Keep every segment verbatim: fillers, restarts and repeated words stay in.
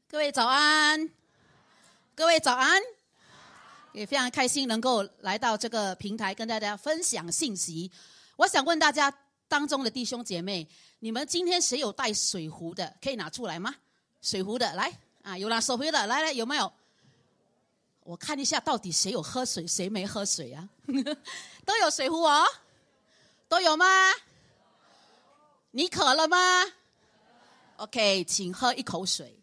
各位早安，各位早安，也非常开心能够来到这个平台跟大家分享信息。我想问大家当中的弟兄姐妹，你们今天谁有带水壶的？可以拿出来吗？水壶的，来啊，有拿手壶的，来来，有没有？我看一下到底谁有喝水，谁没喝水啊？都有水壶哦，都有吗？你渴了吗 ？OK， 请喝一口水。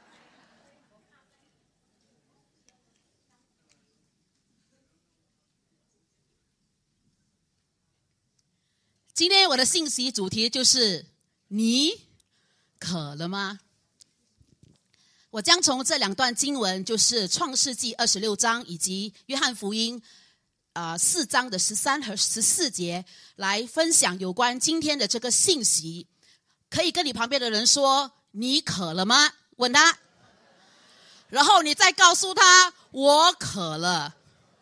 今天我的信息主题就是你渴了吗？我将从这两段经文，就是创世纪二十六章以及约翰福音呃四章的十三和十四节来分享有关今天的这个信息。可以跟你旁边的人说你渴了吗？问他，然后你再告诉他我渴了。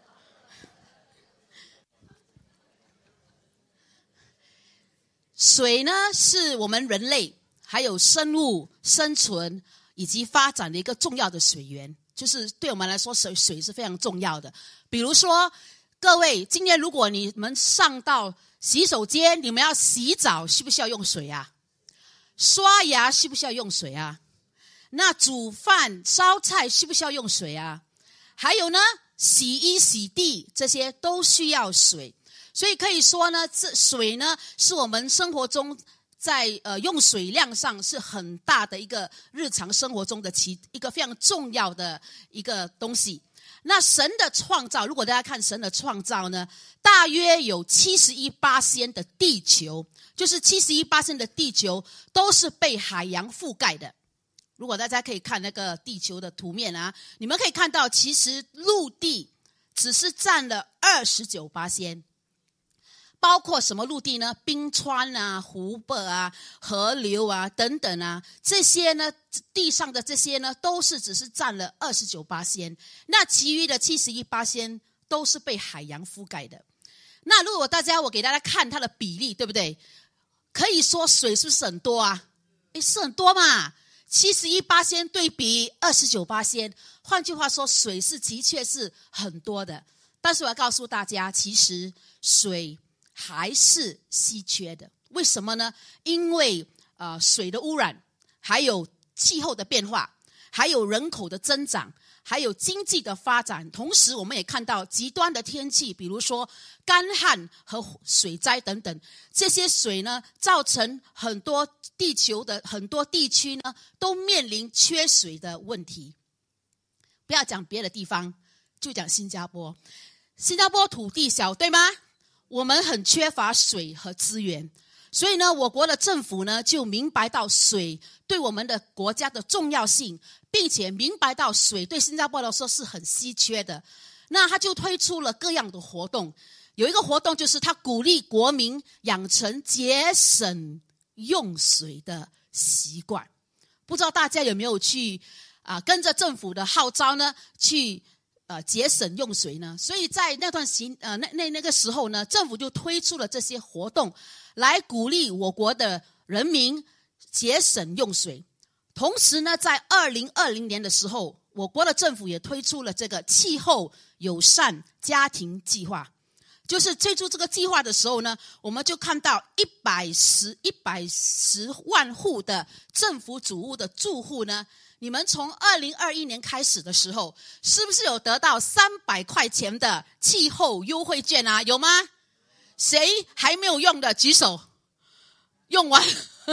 水呢，是我们人类还有生物生存以及发展的一个重要的水源，就是对我们来说水水是非常重要的。比如说各位，今天如果你们上到洗手间，你们要洗澡，需不需要用水啊？刷牙需不需要用水啊？那煮饭烧菜需不需要用水啊？还有呢，洗衣洗地这些都需要水。所以可以说呢，这水呢是我们生活中在呃用水量上是很大的一个日常生活中的其一个非常重要的一个东西。那神的创造，如果大家看神的创造呢，大约有 百分之七十一 的地球，就是 百分之七十一 的地球都是被海洋覆盖的。如果大家可以看那个地球的图面啊，你们可以看到其实陆地只是占了 百分之二十九。包括什么陆地呢？冰川啊、湖泊啊、河流啊等等啊，这些呢，地上的这些呢，都是只是占了 百分之二十九。那其余的 百分之七十一 都是被海洋覆盖的。那如果大家我给大家看它的比例，对不对？可以说水是不是很多啊？诶，是很多嘛。百分之七十一 对比 百分之二十九， 换句话说，水是的确是很多的。但是我要告诉大家，其实水还是稀缺的。为什么呢？因为呃水的污染，还有气候的变化，还有人口的增长，还有经济的发展，同时我们也看到极端的天气，比如说干旱和水灾等等，这些水呢，造成很多地球的很多地区呢，都面临缺水的问题。不要讲别的地方，就讲新加坡。新加坡土地小，对吗？我们很缺乏水和资源，所以呢，我国的政府呢就明白到水对我们的国家的重要性，并且明白到水对新加坡来说是很稀缺的。那他就推出了各样的活动，有一个活动就是他鼓励国民养成节省用水的习惯。不知道大家有没有去啊跟着政府的号召呢去呃，节省用水呢？所以在那段时呃那那那个时候呢，政府就推出了这些活动，来鼓励我国的人民节省用水。同时呢，在二零二零年的时候，我国的政府也推出了这个气候友善家庭计划。就是推出这个计划的时候呢，我们就看到一百十万户的政府主屋的住户呢，你们从二零二一年开始的时候，是不是有得到三百块钱的气候优惠券啊？有吗？谁还没有用的举手。用完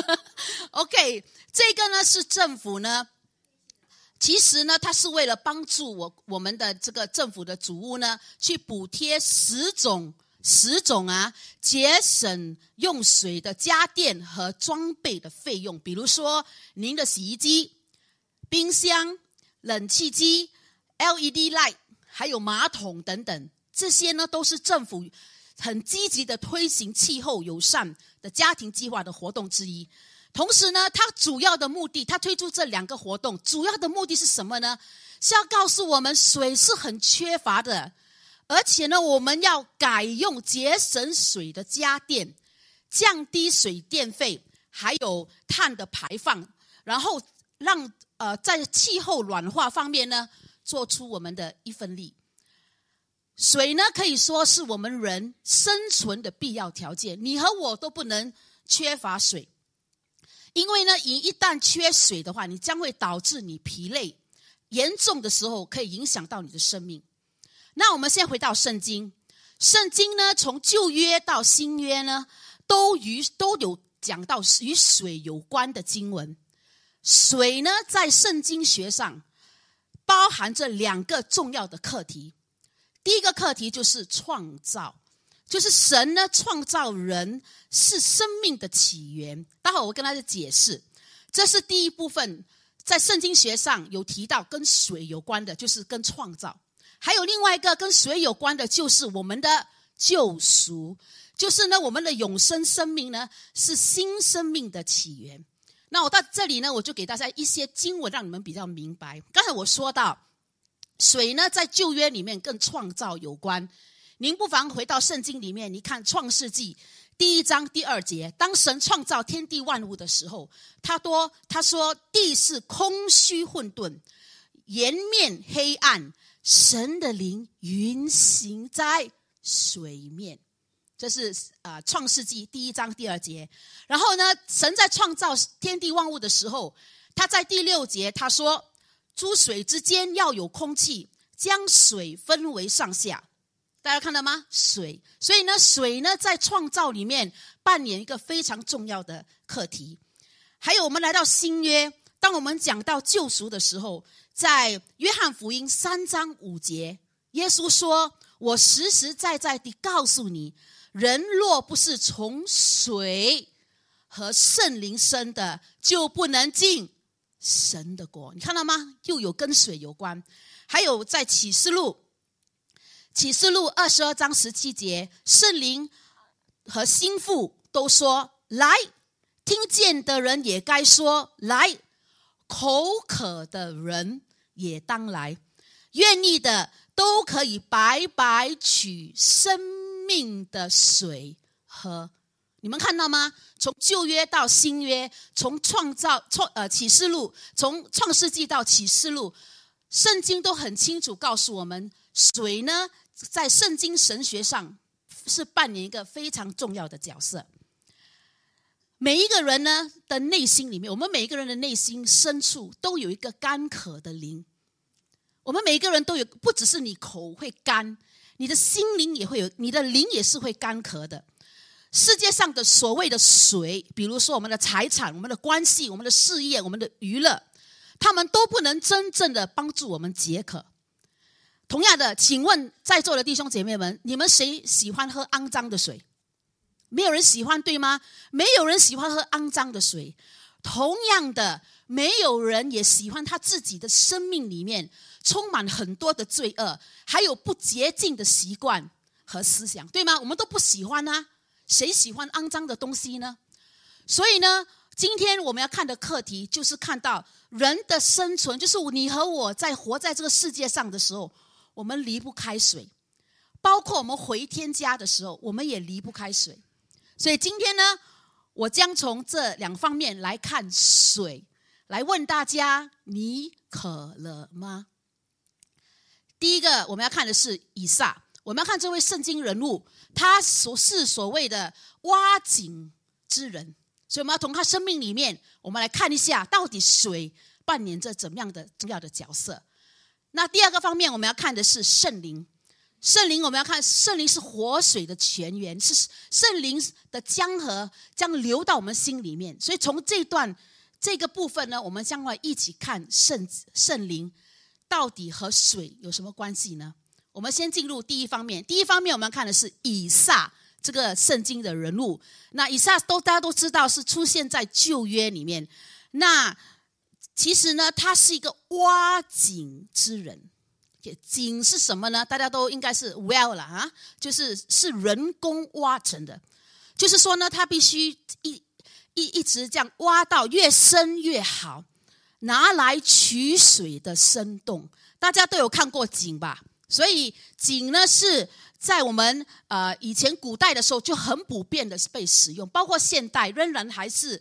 OK， 这个呢是政府呢，其实呢它是为了帮助我我们的这个政府的主屋呢，去补贴十种十种啊节省用水的家电和装备的费用。比如说您的洗衣机、冰箱、冷气机、L E D light， 还有马桶等等，这些呢都是政府很积极的推行气候友善的家庭计划的活动之一。同时呢，它主要的目的，它推出这两个活动，主要的目的是什么呢？是要告诉我们水是很缺乏的，而且呢，我们要改用节省水的家电，降低水电费，还有碳的排放，然后让呃在气候暖化方面呢，做出我们的一份力。水呢，可以说是我们人生存的必要条件，你和我都不能缺乏水。因为呢，你一旦缺水的话，你将会导致你疲累，严重的时候可以影响到你的生命。那我们现在回到圣经，圣经呢，从旧约到新约呢，都与都有讲到与水有关的经文。水呢，在圣经学上包含着两个重要的课题。第一个课题就是创造，就是神呢创造人是生命的起源。待会我跟大家解释，这是第一部分，在圣经学上有提到跟水有关的，就是跟创造。还有另外一个跟水有关的，就是我们的救赎，就是呢我们的永生生命呢是新生命的起源。那我到这里呢，我就给大家一些经文让你们比较明白。刚才我说到水呢在旧约里面跟创造有关，您不妨回到圣经里面，你看创世纪第一章第二节，当神创造天地万物的时候，他多他说地是空虚混沌，颜面黑暗，神的灵运行在水面。这是呃创世纪第一章第二节。然后呢，神在创造天地万物的时候，他在第六节他说，诸水之间要有空气，将水分为上下。大家看到吗？水，所以呢，水呢在创造里面扮演一个非常重要的课题。还有我们来到新约，当我们讲到救赎的时候，在约翰福音三章五节，耶稣说，我实实在在地告诉你，人若不是从水和圣灵生的，就不能进神的国。你看到吗？又有跟水有关。还有在启示录启示录二十二章十七节，圣灵和心腹都说来，听见的人也该说来，口渴的人也当来，愿意的都可以白白取生命的水喝。你们看到吗？从旧约到新约，从创造创呃启示录，从创世纪到启示录，圣经都很清楚告诉我们，水呢在圣经神学上是扮演一个非常重要的角色。每一个人呢的内心里面，我们每一个人的内心深处都有一个干渴的灵。我们每一个人都有，不只是你口会干，你的心灵也会有，你的灵也是会干渴的。世界上的所谓的水，比如说我们的财产、我们的关系、我们的事业、我们的娱乐，他们都不能真正的帮助我们解渴。同样的，请问在座的弟兄姐妹们，你们谁喜欢喝肮脏的水？没有人喜欢，对吗？没有人喜欢喝肮脏的水。同样的，没有人也喜欢他自己的生命里面充满很多的罪恶，还有不洁净的习惯和思想，对吗？我们都不喜欢啊，谁喜欢肮脏的东西呢？所以呢，今天我们要看的课题就是看到人的生存，就是你和我在活在这个世界上的时候，我们离不开水，包括我们回天家的时候，我们也离不开水。所以今天呢，我将从这两方面来看水，来问大家，你渴了吗？第一个我们要看的是以撒，我们要看这位圣经人物，他所是所谓的挖井之人。所以我们要从他生命里面，我们来看一下到底水扮演着怎么样的重要的角色。那第二个方面我们要看的是圣灵。圣灵我们要看，圣灵是活水的泉源，是圣灵的江河将流到我们心里面。所以从这段这个部分呢，我们将会一起看圣圣灵到底和水有什么关系呢？我们先进入第一方面。第一方面我们要看的是以撒这个圣经的人物。那以撒都大家都知道是出现在旧约里面。那其实呢，他是一个挖井之人。井是什么呢？大家都应该是 well 了啊，就是是人工挖成的。就是说呢，他必须一一一直这样挖到越深越好，拿来取水的生动。大家都有看过井吧？所以井呢是在我们呃以前古代的时候就很普遍的被使用，包括现代仍然还是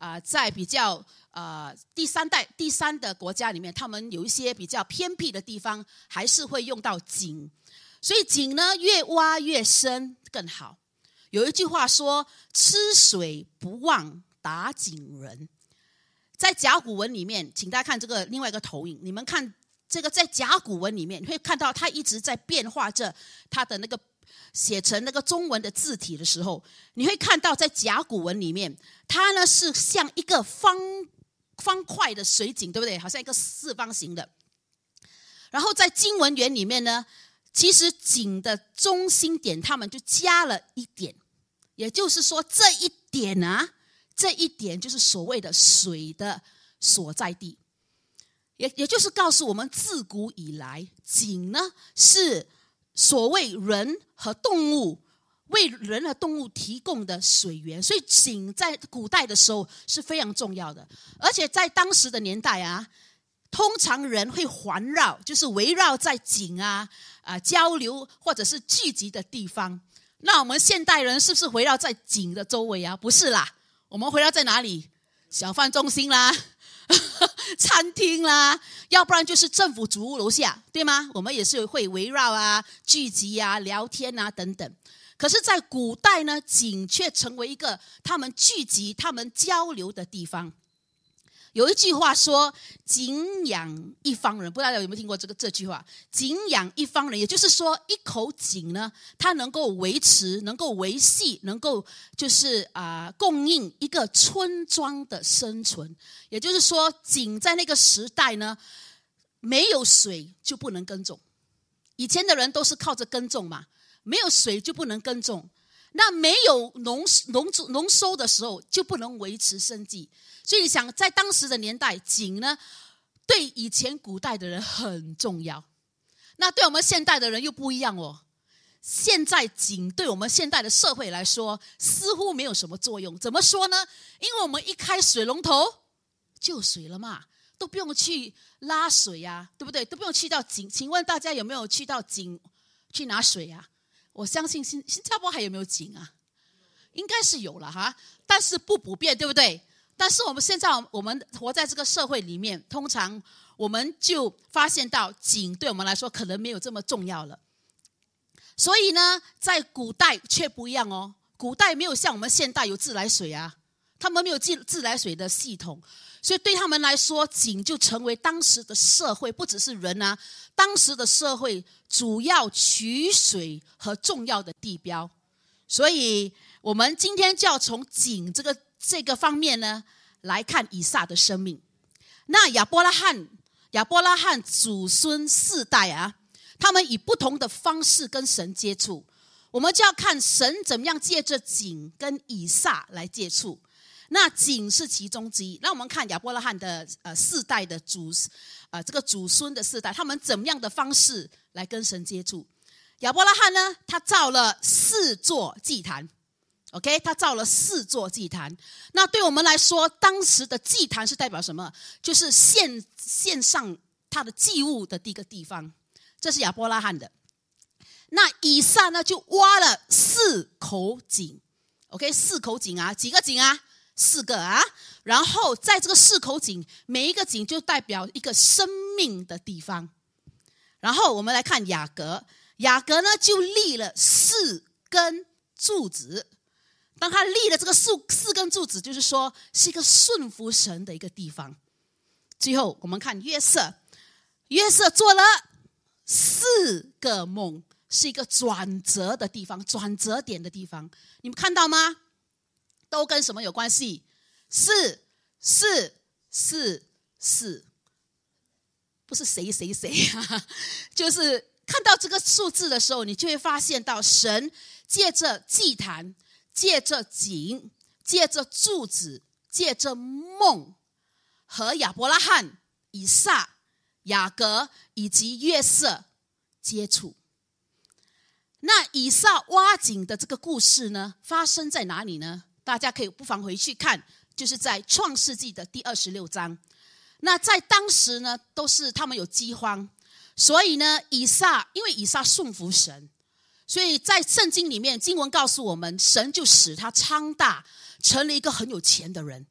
啊、呃，在比较呃第三代第三的国家里面，他们有一些比较偏僻的地方，还是会用到井。所以井呢，越挖越深更好。有一句话说：“吃水不忘打井人。”在甲骨文里面，请大家看这个另外一个投影，你们看这个在甲骨文里面，你会看到它一直在变化着它的那个写成那个中文的字体的时候，你会看到在甲骨文里面，它呢是像一个方方块的水井，对不对？好像一个四方形的。然后在经文原里面呢，其实井的中心点他们就加了一点，也就是说这一点啊，这一点就是所谓的水的所在地。也也就是告诉我们，自古以来井呢是所谓人和动物为人和动物提供的水源，所以井在古代的时候是非常重要的。而且在当时的年代啊，通常人会环绕，就是围绕在井啊啊交流或者是聚集的地方。那我们现代人是不是围绕在井的周围啊？不是啦，我们围绕在哪里？小贩中心啦餐厅啦，要不然就是政府主屋楼下，对吗？我们也是会围绕啊聚集啊聊天啊等等。可是在古代呢，井却成为一个他们聚集他们交流的地方。有一句话说：“井养一方人”，不知道有没有听过这个这句话？“井养一方人”，也就是说，一口井呢，它能够维持、能够维系、能够就是啊、呃、供应一个村庄的生存。也就是说，井在那个时代呢，没有水就不能耕种。以前的人都是靠着耕种嘛，没有水就不能耕种。那没有农农农收的时候，就不能维持生计。所以你想，在当时的年代，井呢，对以前古代的人很重要。那对我们现代的人又不一样哦。现在井对我们现代的社会来说，似乎没有什么作用。怎么说呢？因为我们一开水龙头就有水了嘛，都不用去拉水啊，对不对？都不用去到井。请问大家有没有去到井去拿水啊？我相信新新加坡还有没有井啊？应该是有了哈，但是不普遍，对不对？但是我们现在我们活在这个社会里面，通常我们就发现到井对我们来说可能没有这么重要了。所以呢，在古代却不一样哦。古代没有像我们现代有自来水啊，他们没有自自来水的系统，所以对他们来说，井就成为当时的社会，不只是人啊，当时的社会主要取水和重要的地标。所以我们今天就要从井这个这个方面呢来看以撒的生命。那亚伯拉罕亚伯拉罕祖孙四代啊，他们以不同的方式跟神接触，我们就要看神怎么样借着井跟以撒来接触。那井是其中之一。那我们看亚伯拉罕的呃四代的祖呃这个祖孙的四代，他们怎么样的方式来跟神接触？亚伯拉罕呢，他造了四座祭坛。OK， 他造了四座祭坛。那对我们来说，当时的祭坛是代表什么？就是献献上他的祭物的一个地方。这是亚伯拉罕的。那以撒呢，就挖了四口井。OK， 四口井啊，几个井啊？四个啊。然后在这个四口井，每一个井就代表一个生命的地方。然后我们来看雅各，雅各呢就立了四根柱子。当他立了这个 四, 四根柱子，就是说是一个顺服神的一个地方。最后我们看约瑟，约瑟做了四个梦，是一个转折的地方，转折点的地方。你们看到吗？都跟什么有关系？四四四四，不是谁谁谁啊，就是看到这个数字的时候，你就会发现到神借着祭坛，借着井，借着柱子，借着梦，和亚伯拉罕、以撒、雅各以及约瑟接触。那以撒挖井的这个故事呢，发生在哪里呢？大家可以不妨回去看，就是在创世纪的第二十六章。那在当时呢，都是他们有饥荒，所以呢，以撒因为以撒顺服神，所以在圣经里面经文告诉我们，神就使他昌大，成了一个很有钱的人。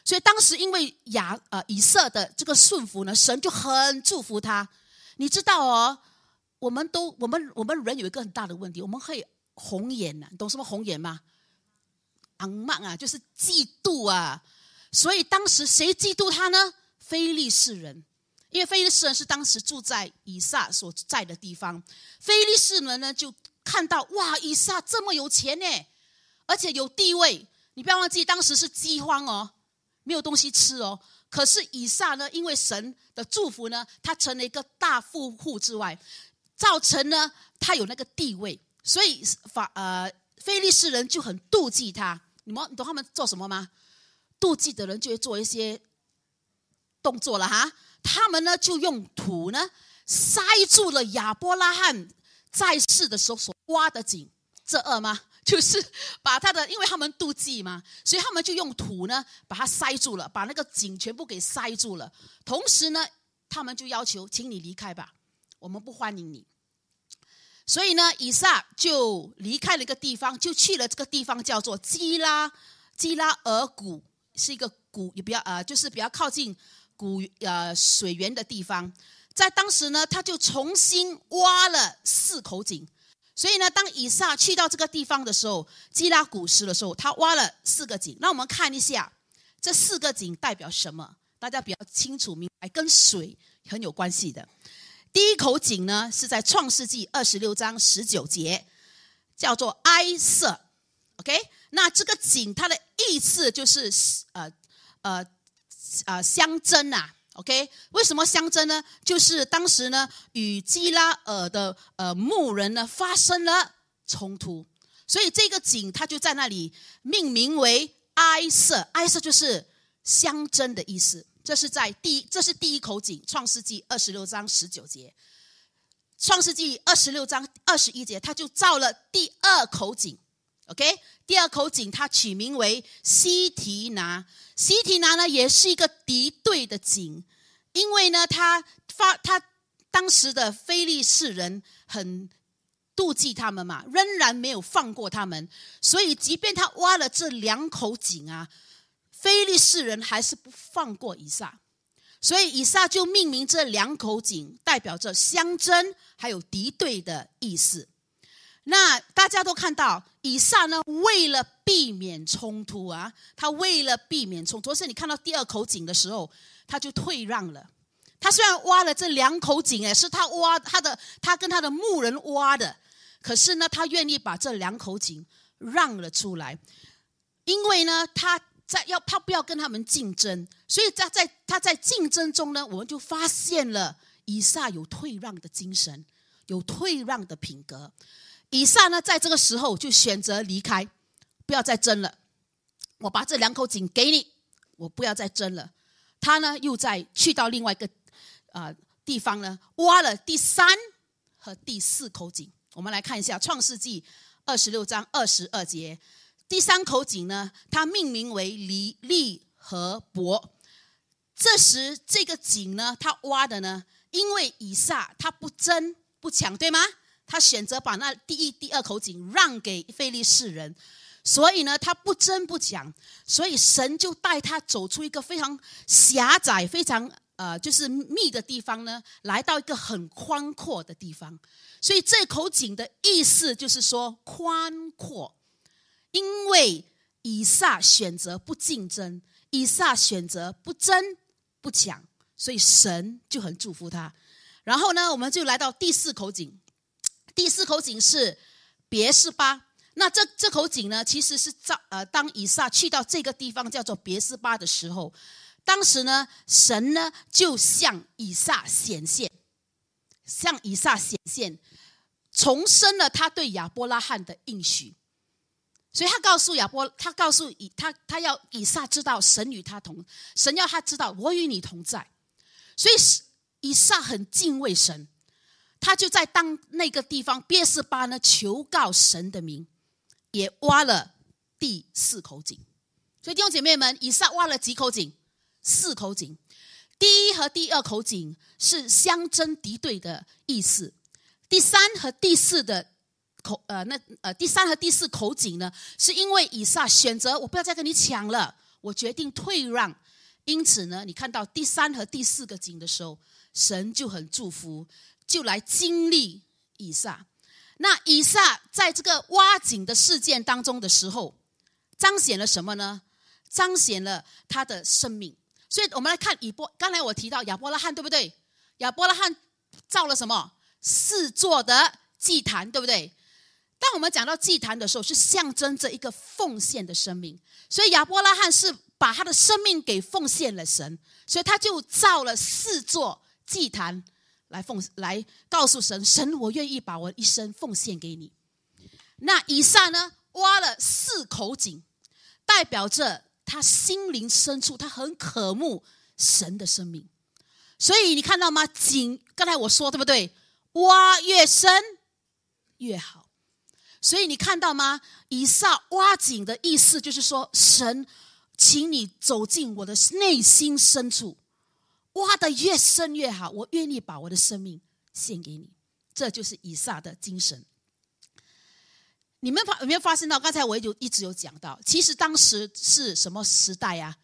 所以当时因为亚呃以色的这个顺服呢，神就很祝福他。你知道哦，我们都我们我们人有一个很大的问题，我们会红眼啊，你懂什么红眼吗？昂慢啊，就是嫉妒啊。所以当时谁嫉妒他呢？非利士人。因为非利士人是当时住在以撒所在的地方，非利士人呢就看到哇，以撒这么有钱呢，而且有地位。你不要忘记，当时是饥荒哦，没有东西吃哦。可是以撒呢，因为神的祝福呢，他成了一个大富户之外，造成呢他有那个地位，所以法呃非利士人就很妒忌他。你们你懂他们做什么吗？妒忌的人就会做一些动作了哈。他们呢就用土呢塞住了亚伯拉罕在世的时候所挖的井。这二吗？就是把他的，因为他们妒忌嘛，所以他们就用土呢把它塞住了，把那个井全部给塞住了。同时呢，他们就要求，请你离开吧，我们不欢迎你。所以呢，以撒就离开了一个地方，就去了这个地方叫做基拉基拉尔谷，是一个谷，也比较呃，就是比较靠近谷呃水源的地方。在当时呢，他就重新挖了四口井。所以呢，当以撒去到这个地方的时候，基拉古时的时候，他挖了四个井。那我们看一下这四个井代表什么，大家比较清楚明白，跟水很有关系的。第一口井呢，是在创世纪二十六章十九节，叫做埃瑟。OK， 那这个井它的意思就是呃呃呃相争啊。OK， 为什么相争呢？就是当时呢，与基拉尔的呃牧人呢发生了冲突，所以这个井它就在那里命名为埃瑟。埃瑟就是相争的意思。这是在第这是第一口井，创世纪二十六章十九节。创世纪二十六章二十一节，他就造了第二口井。OK， 第二口井它取名为西提拿。西提拿呢也是一个敌对的井，因为呢他发他当时的非利士人很妒忌他们嘛，仍然没有放过他们，所以即便他挖了这两口井啊，非利士人还是不放过以撒，所以以撒就命名这两口井，代表着相争还有敌对的意思。那大家都看到以撒呢，为了避免冲突啊，他为了避免冲突，所以你看到第二口井的时候，他就退让了。他虽然挖了这两口井，也是他挖他的，他跟他的牧人挖的，可是呢，他愿意把这两口井让了出来，因为呢，他在要他不要跟他们竞争，所以在在他在竞争中呢，我们就发现了以撒有退让的精神，有退让的品格。以撒呢，在这个时候就选择离开，不要再争了。我把这两口井给你，我不要再争了。他呢，又再去到另外一个呃地方呢，挖了第三和第四口井。我们来看一下创世纪二十六章二十二节。第三口井呢，它命名为黎利和伯。这时这个井呢，他挖的呢，因为以撒他不争不抢，对吗？他选择把那第一、第二口井让给非利士人，所以呢，他不争不抢，所以神就带他走出一个非常狭窄、非常呃就是密的地方呢，来到一个很宽阔的地方。所以这口井的意思就是说宽阔，因为以撒选择不竞争，以撒选择不争不抢，所以神就很祝福他。然后呢，我们就来到第四口井。第四口井是别是巴。那这这口井呢，其实是呃当以撒去到这个地方叫做别是巴的时候，当时呢，神呢就向以撒显现，向以撒显现，重申了他对亚伯拉罕的应许。所以他告诉亚伯，他告诉以他他要以撒知道神与他同，神要他知道我与你同在。所以以撒很敬畏神。他就在当那个地方别是巴呢，求告神的名，也挖了第四口井。所以弟兄姐妹们，以撒挖了几口井？四口井。第一和第二口井是相争敌对的意思。第三和第四的口呃那呃第三和第四口井呢，是因为以撒选择我不要再跟你抢了， 我决定退让。因此呢，你看到第三和第四个井的时候，神就很祝福，就来经历以撒。那以撒在这个挖井的事件当中的时候，彰显了什么呢？彰显了他的生命。所以我们来看以波，刚才我提到亚伯拉罕，对不对？亚伯拉罕造了什么？四座的祭坛，对不对？当我们讲到祭坛的时候，是象征着一个奉献的生命。所以亚伯拉罕是把他的生命给奉献了神，所以他就造了四座祭坛来奉来告诉神，神我愿意把我一生奉献给你。那以撒呢，挖了四口井，代表着他心灵深处他很渴慕神的生命。所以你看到吗？井刚才我说对不对？挖越深越好。所以你看到吗？以撒挖井的意思就是说，神请你走进我的内心深处，挖得越深越好，我愿意把我的生命献给你。这就是以撒的精神。你们有没有发现到，刚才我就一直有讲到，其实当时是什么时代啊？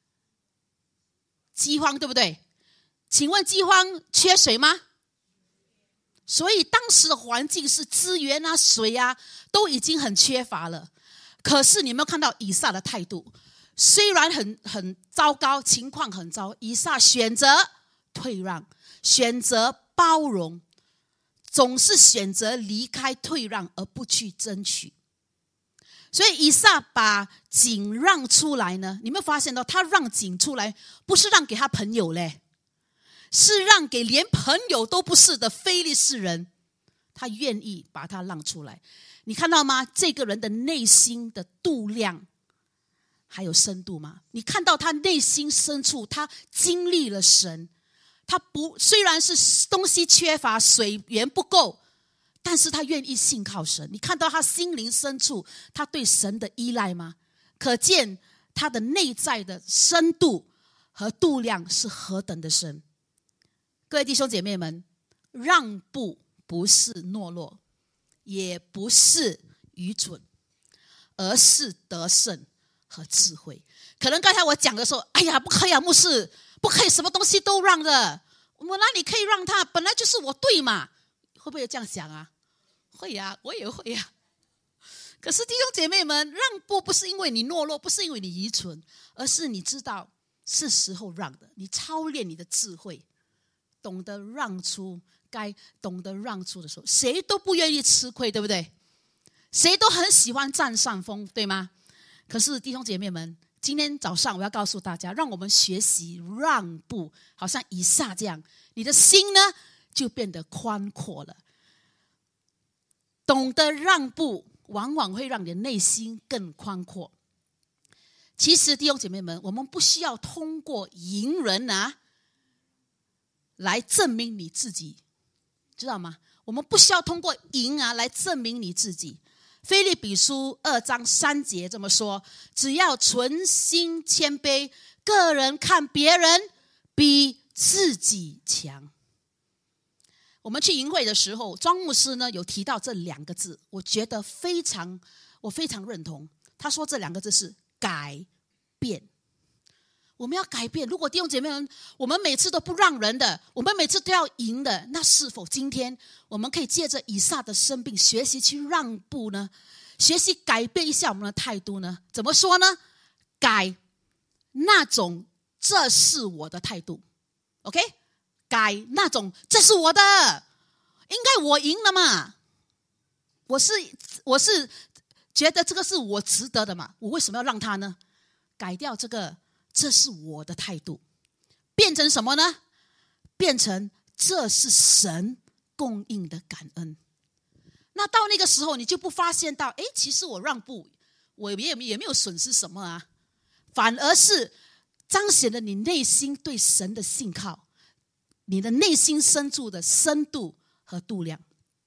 饥荒，对不对？请问饥荒缺水吗？所以当时的环境是资源啊、水啊都已经很缺乏了。可是你有没有看到以撒的态度？虽然很很糟糕，情况很糟，以撒选择退让，选择包容，总是选择离开退让而不去争取。所以以撒把井让出来呢，你有没有发现到他让井出来不是让给他朋友嘞，是让给连朋友都不是的非利士人，他愿意把他让出来。你看到吗？这个人的内心的度量还有深度吗？你看到他内心深处他经历了神，他不虽然是东西缺乏，水源不够，但是他愿意信靠神。你看到他心灵深处他对神的依赖吗？可见他的内在的深度和度量是何等的深。各位弟兄姐妹们，让步不是懦弱，也不是愚蠢，而是得胜和智慧。可能刚才我讲的时候，哎呀，不可以啊，牧师，不可以什么东西都让的，我哪里可以让他？本来就是我对嘛。会不会这样想啊？会啊，我也会啊。可是弟兄姐妹们，让步不是因为你懦弱，不是因为你愚蠢，而是你知道是时候让的，你操练你的智慧，懂得让出该懂得让出的时候，谁都不愿意吃亏，对不对？谁都很喜欢占上风，对吗？可是弟兄姐妹们，今天早上我要告诉大家，让我们学习让步，好像以撒这样，你的心呢就变得宽阔了。懂得让步，往往会让你的内心更宽阔。其实弟兄姐妹们，我们不需要通过赢人啊来证明你自己，知道吗？我们不需要通过赢啊来证明你自己。腓立比书二章三节这么说，只要存心谦卑，个人看别人比自己强。我们去营会的时候，庄牧师呢有提到这两个字，我觉得非常我非常认同。他说这两个字是改变。我们要改变。如果弟兄姐妹们，我们每次都不让人的，我们每次都要赢的，那是否今天我们可以借着以撒的生命学习去让步呢？学习改变一下我们的态度呢？怎么说呢？改那种这是我的态度 OK， 改那种这是我的，应该我赢了嘛，我是我是觉得这个是我值得的嘛，我为什么要让他呢？改掉这个这是我的态度，变成什么呢？变成这是神供应的感恩。那到那个时候你就不发现到，诶，其实我让步我也也没有损失什么啊，反而是彰显了你内心对神的信靠，你的内心深处的深度和度量。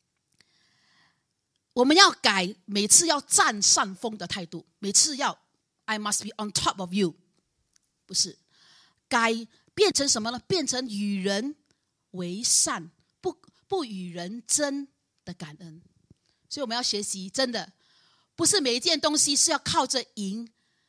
我们要改每次要占上风的态度，每次要 I must be on top of you， 不是，改变成什么呢？变成与人为善，不不与人争的感恩。所以我们要学习，真的不是每一件东西是要靠着赢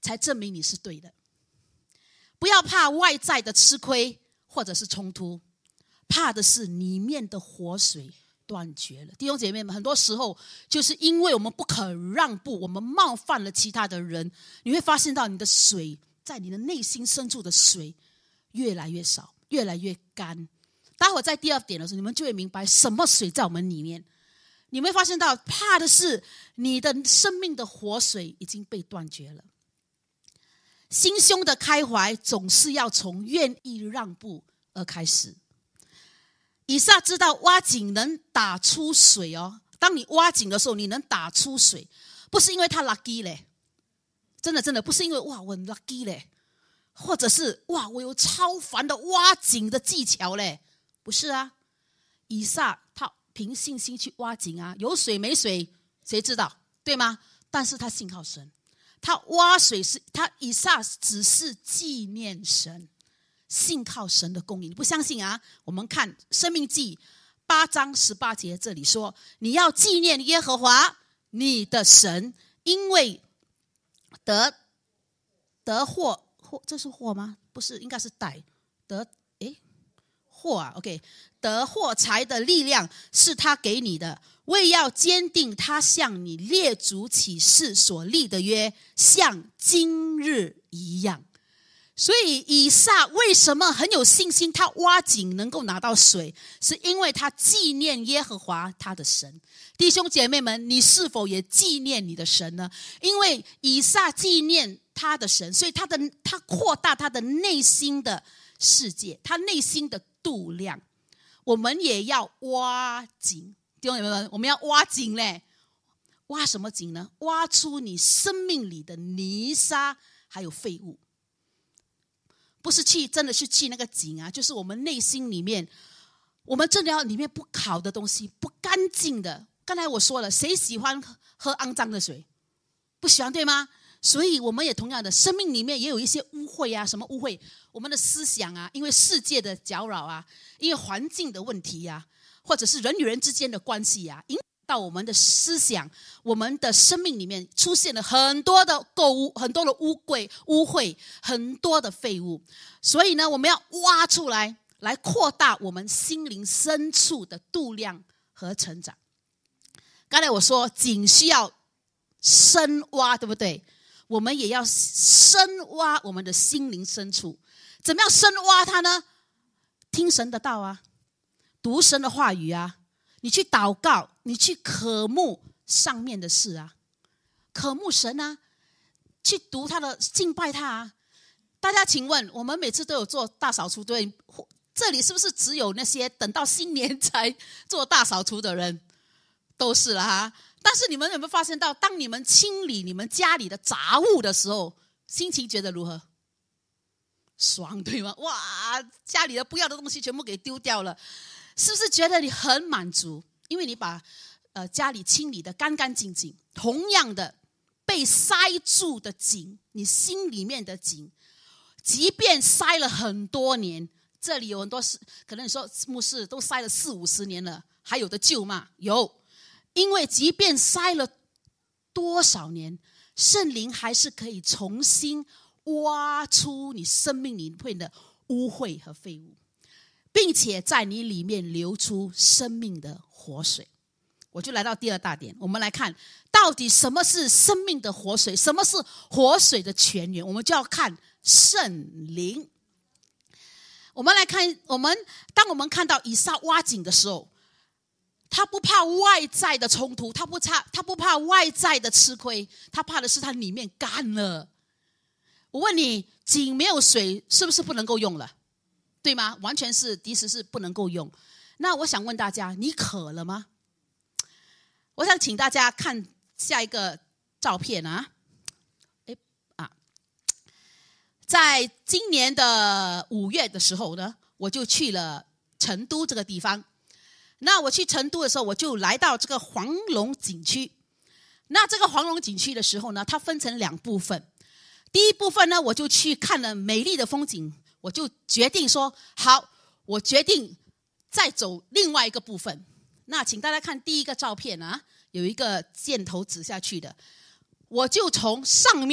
才证明你是对的。不要怕外在的吃亏或者是冲突，怕的是里面的活水断绝了。弟兄姐妹们，很多时候就是因为我们不肯让步，我们冒犯了其他的人，你会发现到你的水，在你的内心深处的水越来越少，越来越干。待会在第二点的时候，你们就会明白什么水在我们里面。你会发现到，怕的是你的生命的活水已经被断绝了。心胸的开怀总是要从愿意让步而开始。以撒知道挖井能打出水哦，当你挖井的时候，你能打出水，不是因为他 lucky 嘞，真的真的不是因为哇我很 lucky 嘞，或者是哇我有超凡的挖井的技巧嘞，不是啊。以撒他凭信心去挖井啊，有水没水谁知道，对吗？但是他信靠神，他挖水是他以撒只是纪念神，信靠神的供应。你不相信啊？我们看申命记八章十八节，这里说你要纪念耶和华你的神，因为得得获获，这是获吗？不是，应该是带得诶获啊 OK 得获财的力量是他给你的，为要坚定他向你列祖起誓所立的约，像今日一样。所以以撒为什么很有信心他挖井能够拿到水，是因为他纪念耶和华他的神。弟兄姐妹们，你是否也纪念你的神呢？因为以撒纪念他的神，所以他的他扩大他的内心的世界，他内心的度量。我们也要挖井，弟兄姐妹们，我们要挖井嘞。挖什么井呢？挖出你生命里的泥沙还有废物。不是去真的是去那个井啊，就是我们内心里面，我们真的要里面不好的东西，不干净的。刚才我说了，谁喜欢喝肮脏的水？不喜欢，对吗？所以我们也同样的，生命里面也有一些污秽啊。什么污秽？我们的思想啊，因为世界的搅扰啊，因为环境的问题啊，或者是人与人之间的关系啊，影响到我们的思想，我们的生命里面出现了很多的垢污，很多的污秽污秽，很多的废物。所以呢，我们要挖出来，来扩大我们心灵深处的度量和成长。刚才我说井需要深挖，对不对？我们也要深挖我们的心灵深处。怎么样深挖它呢？听神的道啊，读神的话语啊，你去祷告，你去渴慕上面的事啊，渴慕神啊，去读他的敬拜他啊。大家请问，我们每次都有做大扫除，对？这里是不是只有那些等到新年才做大扫除的人？都是了哈。但是你们有没有发现到，当你们清理你们家里的杂物的时候，心情觉得如何？爽，对吗？哇，家里的不要的东西全部给丢掉了，是不是觉得你很满足？因为你把呃家里清理得干干净净。同样的，被塞住的井，你心里面的井，即便塞了很多年，这里有很多是可能你说牧师都塞了四五十年了，还有的救吗？有。因为即便塞了多少年，圣灵还是可以重新挖出你生命里面的污秽和废物，并且在你里面流出生命的活水。我就来到第二大点，我们来看到底什么是生命的活水，什么是活水的泉源。我们就要看圣灵。我们来看，我们当我们看到以撒挖井的时候，他不怕外在的冲突，他不怕他不怕外在的吃亏，他怕的是他里面干了。我问你，井没有水是不是不能够用了？对吗？完全是的确是不能够用。那我想问大家，你渴了吗？我想请大家看下一个照片啊。诶啊，在今年的五月的时候呢，我就去了成都这个地方。那我去成都的时候，我就来到这个黄龙景区。那这个黄龙景区的时候呢，它分成两部分。第一部分呢，我就去看了美丽的风景，我就决定说，好，我决定再走另外一个部分。那请大家看第一个照片啊，有一个箭头指下去的，我就从上面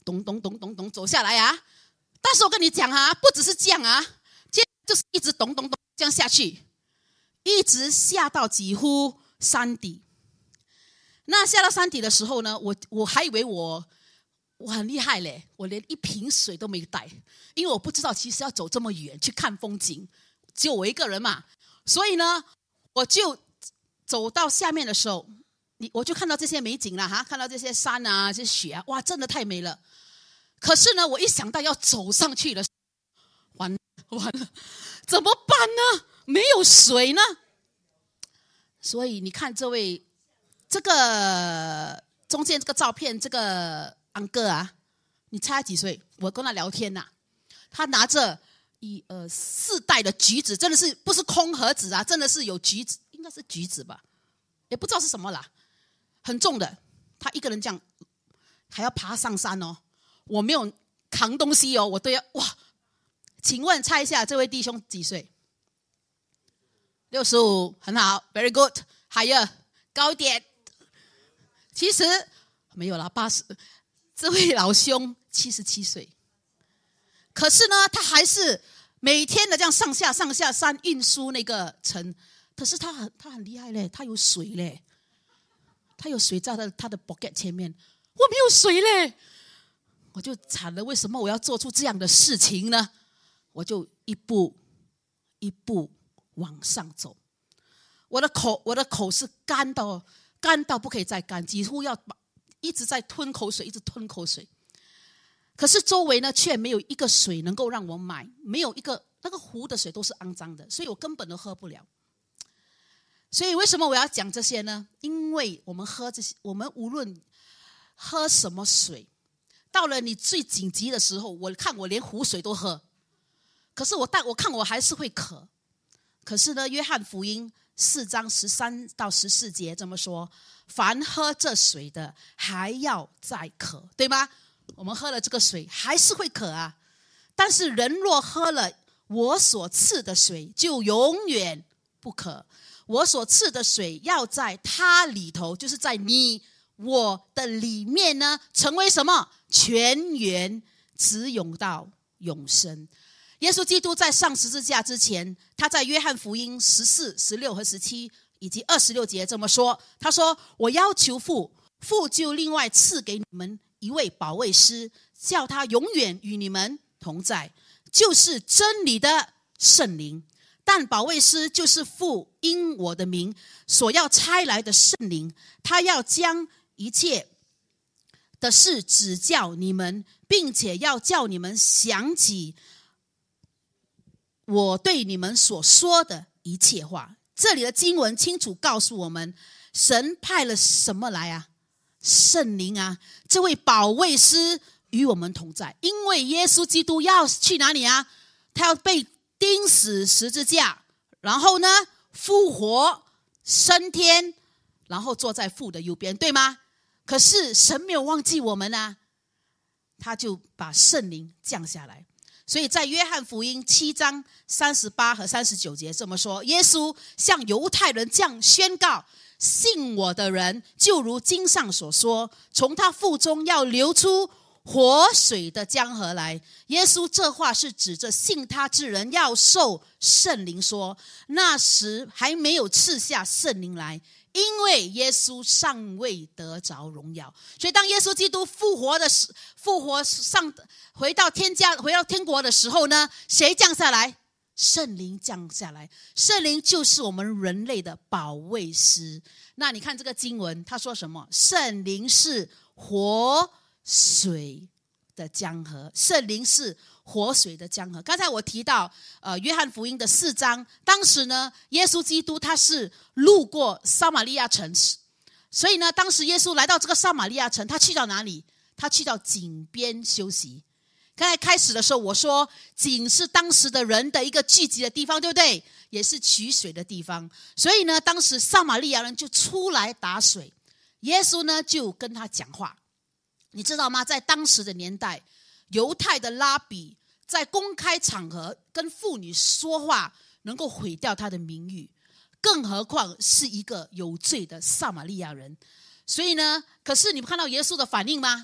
咚咚咚咚咚走下来啊。但是我跟你讲啊，不只是这样啊，接就是一直咚咚咚这样下去，一直下到几乎山底。那下到山底的时候呢，我我还以为我我很厉害嘞，我连一瓶水都没带，因为我不知道其实要走这么远去看风景，只有我一个人嘛。所以呢，我就走到下面的时候，你我就看到这些美景了哈，看到这些山啊，这些雪啊，哇，真的太美了。可是呢，我一想到要走上去的时候，完了完了，怎么办呢？没有水呢。所以你看这位这个中间这个照片，这个安哥啊，你猜他几岁？我跟他聊天呐、啊，他拿着一呃四袋的橘子，真的是不是空盒子啊，真的是有橘子，应该是橘子吧，也不知道是什么啦，很重的。他一个人这样还要爬上山哦，我没有扛东西哦，我都要哇。请问猜一下，这位弟兄几岁？六十五，很好 ，very good， higher， 高一点。其实没有啦，八十。这位老兄七十七岁，可是呢，他还是每天的这样上下上下山运输那个尘。可是他很他很厉害嘞，他有水嘞，他有水在他的他的 pocket 前面，我没有水嘞，我就惨了。为什么我要做出这样的事情呢？我就一步一步往上走，我的口我的口是干到干到不可以再干，几乎要一直在吞口水，一直吞口水。可是周围呢，却没有一个水能够让我买，没有一个那个湖的水都是肮脏的，所以我根本都喝不了。所以为什么我要讲这些呢？因为我们喝这些，我们无论喝什么水，到了你最紧急的时候，我看我连湖水都喝，可是我但我看我还是会渴。可是呢，约翰福音四章十三到十四节这么说：凡喝这水的，还要再渴，对吗？我们喝了这个水还是会渴啊。但是人若喝了我所赐的水，就永远不渴。我所赐的水要在它里头，就是在你我的里面呢，成为什么？泉源，直涌到永生。耶稣基督在上十字架之前，他在约翰福音十四、十六和十七以及二十六节这么说，他说：我要求父，父就另外赐给你们一位保惠师，叫他永远与你们同在，就是真理的圣灵。但保惠师就是父因我的名所要差来的圣灵，他要将一切的事指教你们，并且要叫你们想起我对你们所说的一切话。这里的经文清楚告诉我们，神派了什么来啊？圣灵啊，这位保惠师与我们同在。因为耶稣基督要去哪里啊？他要被钉死十字架，然后呢复活升天，然后坐在父的右边，对吗？可是神没有忘记我们啊，他就把圣灵降下来。所以在约翰福音七章三十八和三十九节这么说：耶稣向犹太人这样宣告，信我的人就如经上所说，从他腹中要流出活水的江河来。耶稣这话是指着信他之人要受圣灵说，那时还没有赐下圣灵来，因为耶稣尚未得着荣耀。所以当耶稣基督复活的复活上回到天家回到天国的时候呢，谁降下来？圣灵降下来。圣灵就是我们人类的保惠师。那你看这个经文他说什么？圣灵是活水的江河，圣灵是活水的江河。刚才我提到呃，约翰福音的四章，当时呢耶稣基督他是路过撒玛利亚城市，所以呢当时耶稣来到这个撒玛利亚城，他去到哪里？他去到井边休息。刚才开始的时候我说，井是当时的人的一个聚集的地方，对不对？也是取水的地方。所以呢当时撒玛利亚人就出来打水，耶稣呢就跟他讲话。你知道吗？在当时的年代，犹太的拉比在公开场合跟妇女说话能够毁掉他的名誉，更何况是一个有罪的撒玛利亚人。所以呢，可是你们看到耶稣的反应吗？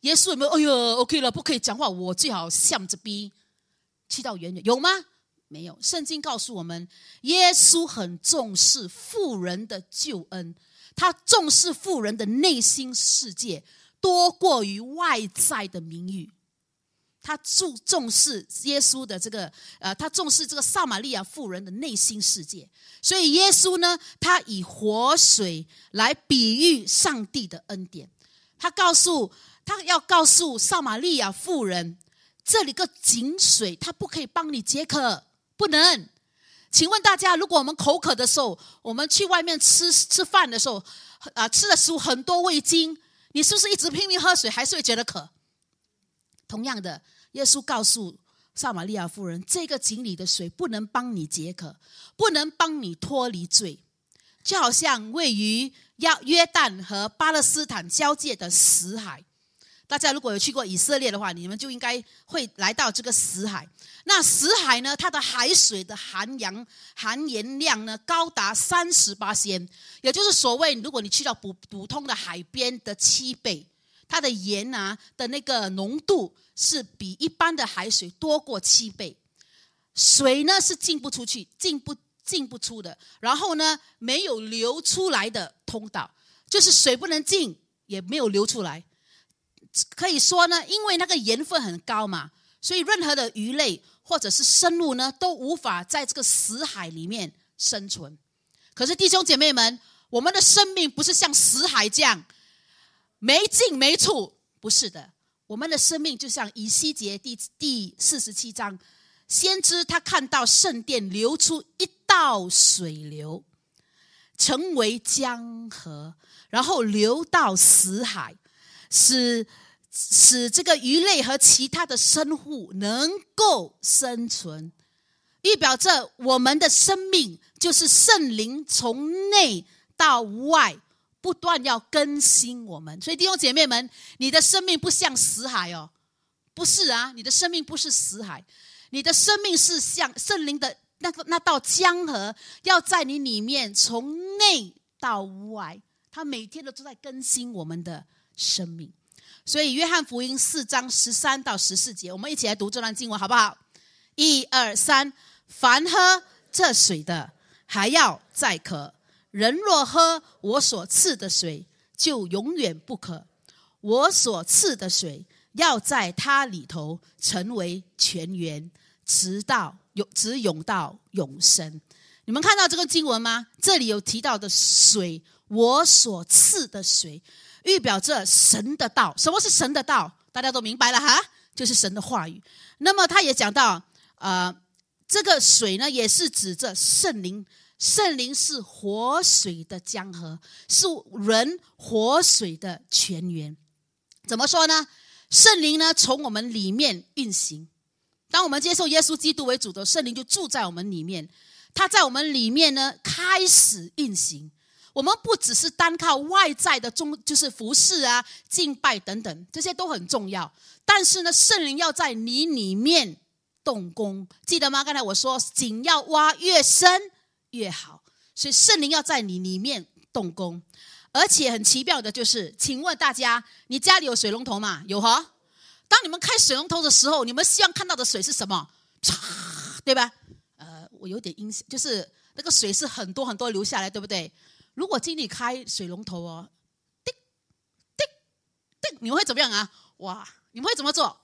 耶稣有没有哎呦 OK 了，不可以讲话，我最好向着逼，去到远远，有吗？没有。圣经告诉我们，耶稣很重视妇人的救恩，他重视妇人的内心世界多过于外在的名誉。他注重视耶稣的这个呃，他重视这个撒玛利亚妇人的内心世界。所以耶稣呢，他以活水来比喻上帝的恩典。他告诉他要告诉撒玛利亚妇人，这里个井水它不可以帮你解渴，不能。请问大家，如果我们口渴的时候，我们去外面吃吃饭的时候啊，吃的食物很多味精，你是不是一直拼命喝水还是会觉得渴？同样的，耶稣告诉撒玛利亚妇人，这个井里的水不能帮你解渴，不能帮你脱离罪。就好像位于约旦和巴勒斯坦交界的死海，大家如果有去过以色列的话，你们就应该会来到这个死海。那死海呢，它的海水的含盐含盐量呢高达三十八仙，也就是所谓如果你去到普普通的海边的七倍，它的盐啊的那个浓度是比一般的海水多过七倍。水呢是进不出去，进不进不出的，然后呢没有流出来的通道，就是水不能进，也没有流出来。可以说呢，因为那个盐分很高嘛，所以任何的鱼类或者是生物呢，都无法在这个死海里面生存。可是弟兄姐妹们，我们的生命不是像死海这样没进没出，不是的。我们的生命就像以西结第第四十七章，先知他看到圣殿流出一道水流，成为江河，然后流到死海，使使这个鱼类和其他的生物能够生存。预表着我们的生命就是圣灵从内到外不断要更新我们。所以弟兄姐妹们，你的生命不像死海哦，不是啊，你的生命不是死海，你的生命是像圣灵的那个那道江河，要在你里面从内到外，他每天都在更新我们的生命。所以约翰福音四章十三到十四节，我们一起来读这段经文好不好？一二三，凡喝这水的还要再渴，人若喝我所赐的水，就永远不渴。我所赐的水要在他里头成为泉源，直到直涌到永生。你们看到这个经文吗？这里有提到的水，我所赐的水，预表着神的道。什么是神的道？大家都明白了哈，就是神的话语。那么他也讲到呃，这个水呢也是指着圣灵，圣灵是活水的江河，是人活水的泉源。怎么说呢？圣灵呢从我们里面运行，当我们接受耶稣基督为主的，圣灵就住在我们里面，他在我们里面呢开始运行。我们不只是单靠外在的中，就是服侍啊、敬拜等等，这些都很重要。但是呢，圣灵要在你里面动工，记得吗？刚才我说井要挖越深越好，所以圣灵要在你里面动工。而且很奇妙的就是，请问大家，你家里有水龙头吗？有哈。当你们开水龙头的时候，你们希望看到的水是什么？对吧？呃，我有点印象，就是那个水是很多很多流下来，对不对？如果经理开水龙头哦，叮叮叮，你们会怎么样啊？哇，你们会怎么做？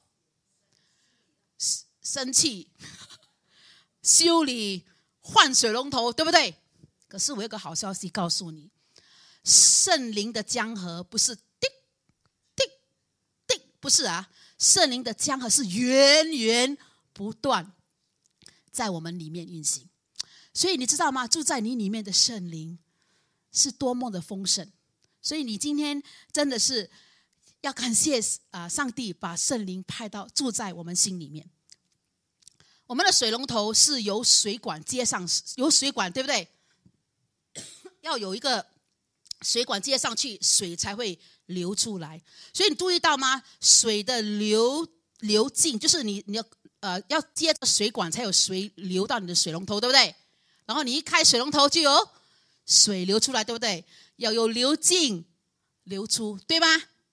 生气、修理、换水龙头，对不对？可是我有个好消息告诉你，圣灵的江河不是叮叮叮，不是啊，圣灵的江河是源源不断在我们里面运行。所以你知道吗？住在你里面的圣灵是多么的丰盛。所以你今天真的是要感谢啊，上帝把圣灵派到住在我们心里面。我们的水龙头是由水管接上，有水管对不对？要有一个水管接上去，水才会流出来。所以你注意到吗？水的流流进，就是你你要呃要接着水管才有水流到你的水龙头，对不对？然后你一开水龙头就有水流出来，对不对？要有流进流出，对吗？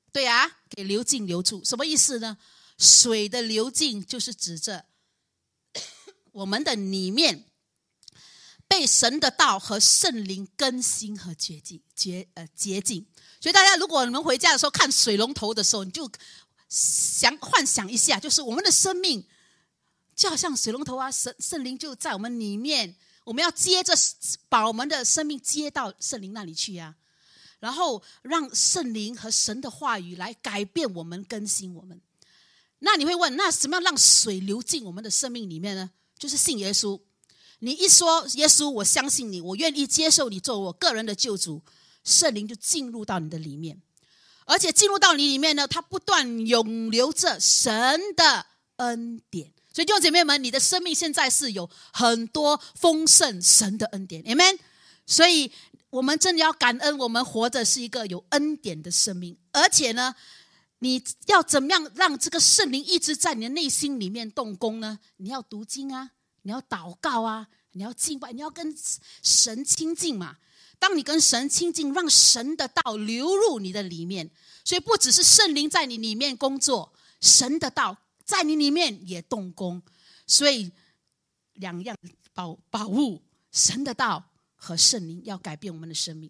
对啊，给流进流出，什么意思呢？水的流进就是指着我们的里面被神的道和圣灵更新和洁净洁呃洁净。所以大家如果你们回家的时候看水龙头的时候，你就想幻想一下，就是我们的生命就好像水龙头啊，圣圣灵就在我们里面，我们要接着把我们的生命接到圣灵那里去啊，然后让圣灵和神的话语来改变我们，更新我们。那你会问，那怎么样让水流进我们的生命里面呢？就是信耶稣。你一说耶稣，我相信你，我愿意接受你做我个人的救主，圣灵就进入到你的里面，而且进入到你里面呢，它不断涌流着神的恩典。所以弟兄姐妹们，你的生命现在是有很多丰盛神的恩典 Amen。 所以我们真的要感恩，我们活着是一个有恩典的生命。而且呢，你要怎么样让这个圣灵一直在你的内心里面动工呢？你要读经啊，你要祷告啊，你要敬拜，你要跟神亲近嘛。当你跟神亲近，让神的道流入你的里面，所以不只是圣灵在你里面工作，神的道在你里面也动工。所以两样宝宝物，神的道和圣灵要改变我们的生命。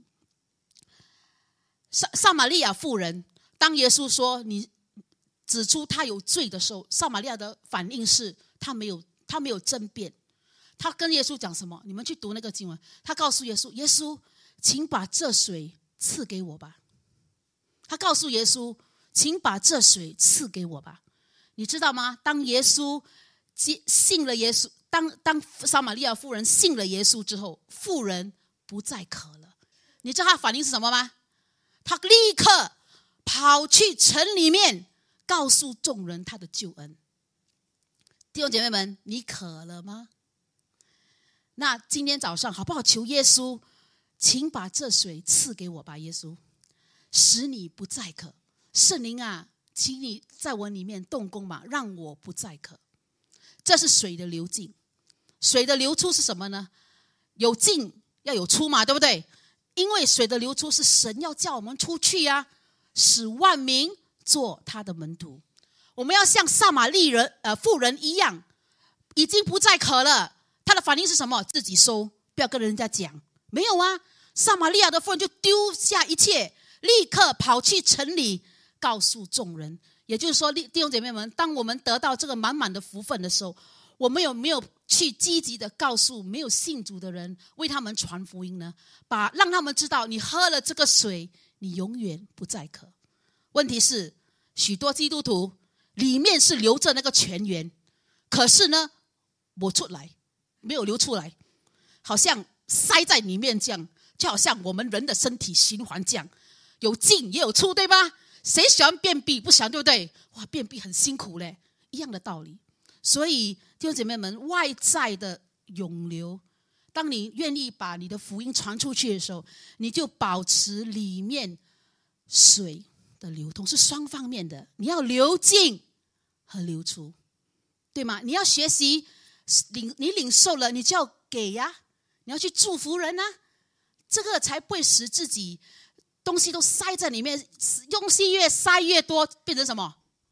撒撒玛利亚妇人，当耶稣说你指出他有罪的时候，撒玛利亚的反应是他没有他没有争辩。他跟耶稣讲什么？你们去读那个经文，他告诉耶稣，耶稣请把这水赐给我吧。他告诉耶稣，请把这水赐给我吧。你知道吗？当耶稣信了耶稣，当当撒玛利亚妇人信了耶稣之后，妇人不再渴了。你知道他反应是什么吗？他立刻跑去城里面告诉众人他的救恩。弟兄姐妹们，你渴了吗？那今天早上好不好求耶稣，请把这水赐给我吧，耶稣，使你不再渴。圣灵啊，请你在我里面动工吧，让我不再渴。这是水的流进。水的流出是什么呢？有进要有出嘛，对不对？因为水的流出是神要叫我们出去啊，使万民做他的门徒。我们要像撒玛利人呃妇人一样，已经不再渴了。他的反应是什么？自己收，不要跟人家讲。没有啊，撒玛利亚的妇人就丢下一切，立刻跑去城里告诉众人。也就是说，弟兄姐妹们，当我们得到这个满满的福分的时候，我们有没有去积极的告诉没有信主的人，为他们传福音呢？把让他们知道，你喝了这个水，你永远不再渴。问题是，许多基督徒里面是留着那个泉源，可是呢，没出来，没有流出来，好像塞在里面这样，就好像我们人的身体循环这样，有进也有出，对吧？谁喜欢便秘？不喜欢，对不对？哇，便秘很辛苦嘞，一样的道理。所以弟兄姐妹们，外在的涌流，当你愿意把你的福音传出去的时候，你就保持里面水的流通，是双方面的，你要流进和流出，对吗？你要学习领，你领受了，你就要给呀、啊，你要去祝福人啊，这个才不会使自己东西都塞在里面，东西越塞越多，变成什么？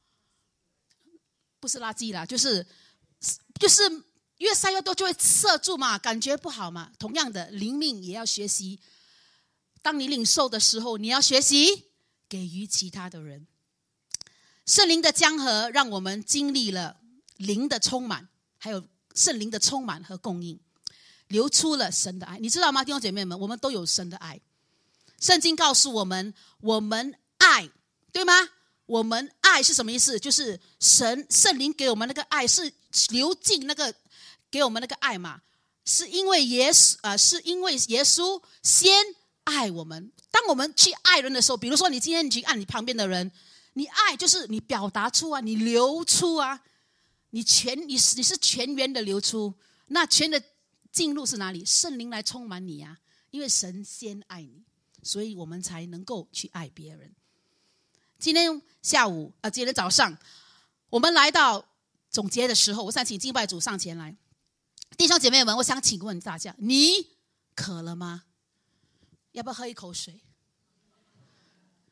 不是垃圾啦，就是就是越塞越多就会塞住嘛，感觉不好嘛。同样的，灵命也要学习，当你领受的时候，你要学习给予其他的人。圣灵的江河让我们经历了灵的充满，还有圣灵的充满和供应，流出了神的爱。你知道吗，弟兄姐妹们，我们都有神的爱。圣经告诉我们，我们爱，对吗？我们爱是什么意思？就是神圣灵给我们那个爱是流进那个给我们那个爱嘛，是因为耶稣呃，是因为耶稣先爱我们。当我们去爱人的时候，比如说你今天你去爱你旁边的人，你爱就是你表达出啊，你流出啊，你全你你是全员的流出。那全的进入是哪里？圣灵来充满你啊，因为神先爱你，所以我们才能够去爱别人。今天下午啊、呃，今天早上，我们来到总结的时候，我想请敬拜组上前来。弟兄姐妹们，我想请问大家，你渴了吗？要不要喝一口水？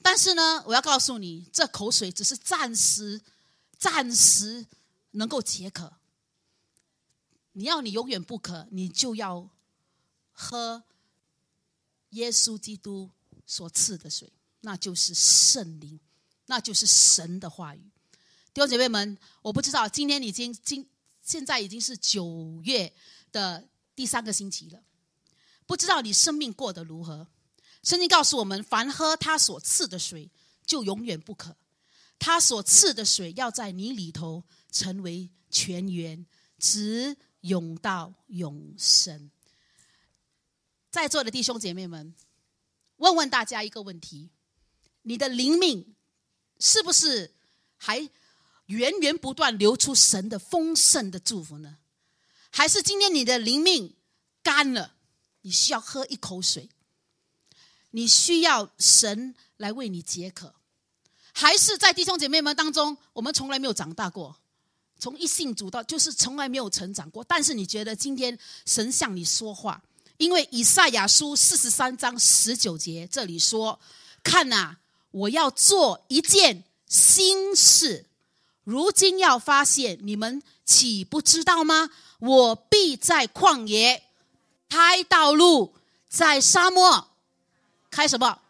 但是呢，我要告诉你，这口水只是暂时暂时能够解渴。你要你永远不渴，你就要喝耶稣基督所赐的水，那就是圣灵，那就是神的话语。弟兄姐妹们，我不知道今天已经今现在已经是九月的第三个星期了，不知道你生命过得如何。圣经告诉我们，凡喝他所赐的水就永远不渴，他所赐的水要在你里头成为泉源，直涌到永生。在座的弟兄姐妹们，问问大家一个问题，你的灵命是不是还源源不断流出神的丰盛的祝福呢？还是今天你的灵命干了，你需要喝一口水，你需要神来为你解渴？还是在弟兄姐妹们当中，我们从来没有长大过，从一信主到就是从来没有成长过，但是你觉得今天神向你说话？因为以赛亚书四十三章十九节这里说，看啊，我要做一件新事，如今要发现，你们岂不知道吗？我必在旷野开道路，在沙漠开什么？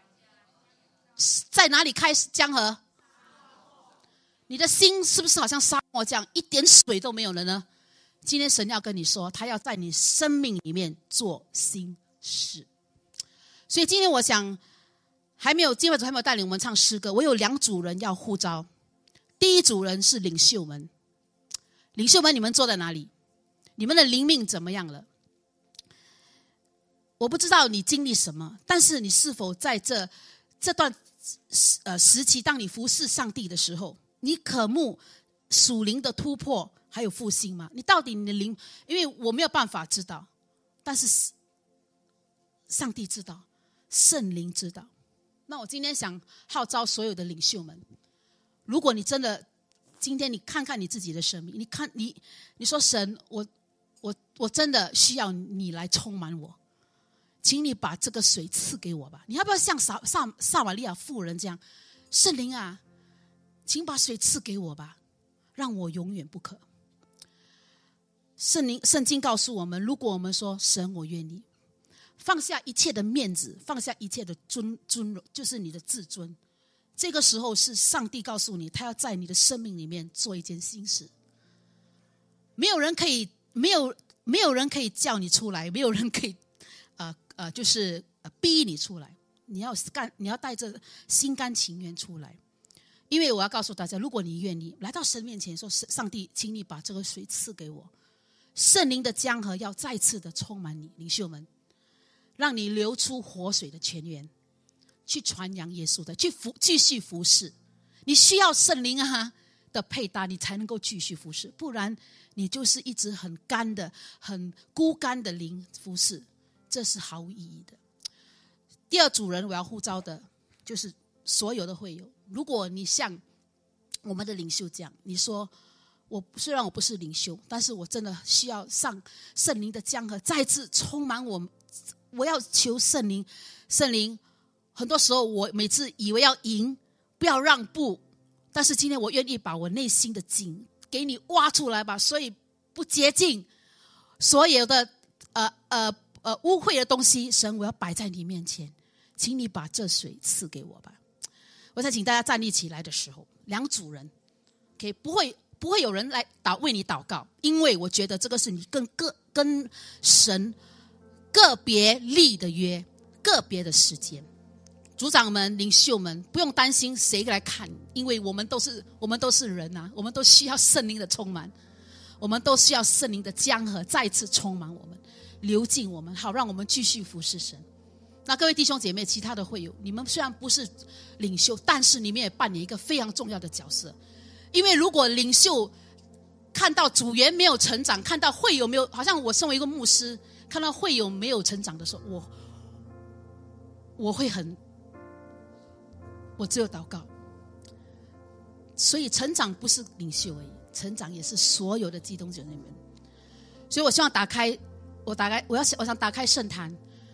在哪里开江河？你的心是不是好像沙漠这样，一点水都没有了呢？今天神要跟你说，他要在你生命里面做新事。所以今天我想，还没有敬拜组还没有带领我们唱诗歌，我有两组人要呼召。第一组人是领袖们，领袖们，你们坐在哪里？你们的灵命怎么样了？我不知道你经历什么，但是你是否在这这段呃时期，当你服侍上帝的时候，你渴慕属灵的突破还有复兴吗？你到底你的灵，因为我没有办法知道，但是上帝知道，圣灵知道。那我今天想号召所有的领袖们，如果你真的今天你看看你自己的生命，你看你你说神，我我我真的需要你来充满我，请你把这个水赐给我吧。你要不要像撒撒撒玛利亚妇人这样，圣灵啊，请把水赐给我吧，让我永远不渴。圣灵圣经告诉我们，如果我们说神我愿意，放下一切的面子，放下一切的尊尊荣，就是你的自尊，这个时候是上帝告诉你，他要在你的生命里面做一件新事。没有人可以没有没有人可以叫你出来，没有人可以呃呃就是逼你出来，你要干你要带着心甘情愿出来。因为我要告诉大家，如果你愿意来到神面前说，上帝请你把这个水赐给我，圣灵的江河要再次的充满你，领袖们，让你流出活水的泉源，去传扬耶稣的，去服继续服侍。你需要圣灵啊的配搭，你才能够继续服侍，不然你就是一直很干的很孤单的灵服侍，这是毫无意义的。第二组人我要呼召的就是所有的会友，如果你像我们的领袖这样，你说我虽然我不是领袖，但是我真的需要上圣灵的江河再次充满我，我要求圣灵。圣灵很多时候我每次以为要赢，不要让步，但是今天我愿意把我内心的井给你挖出来吧，所以不洁净所有的呃呃呃污秽的东西，神我要摆在你面前，请你把这水赐给我吧。我想请大家站立起来的时候，两组人 OK， 不会不会有人来祷为你祷告，因为我觉得这个是你跟个跟神个别立的约，个别的时间。组长们、领袖们，不用担心谁来看，因为我们都是我们都是人啊，我们都需要圣灵的充满，我们都需要圣灵的江河再次充满我们，流进我们，好让我们继续服侍神。那各位弟兄姐妹，其他的会友，你们虽然不是领袖，但是你们也扮演一个非常重要的角色。因为如果领袖看到组员没有成长，看到会友没有，好像我身为一个牧师，看到会友没有成长的时候，我我会很，我只有祷告。所以成长不是领袖而已，成长也是所有的弟兄姐妹们。所以我希望打开，我打开，我要我想打开圣坛。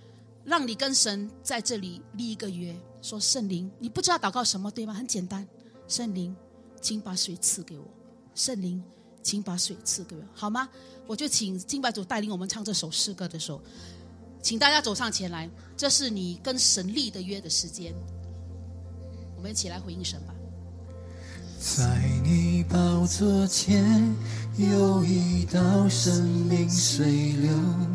让你跟神在这里立一个约，说圣灵，你不知道祷告什么对吗？很简单，圣灵，请把水赐给我，圣灵，请把水赐给我，好吗？我就请敬拜组带领我们唱这首诗歌的时候，请大家走上前来，这是你跟神立的约的时间，我们一起来回应神吧。 在你宝座前有一道生命水流，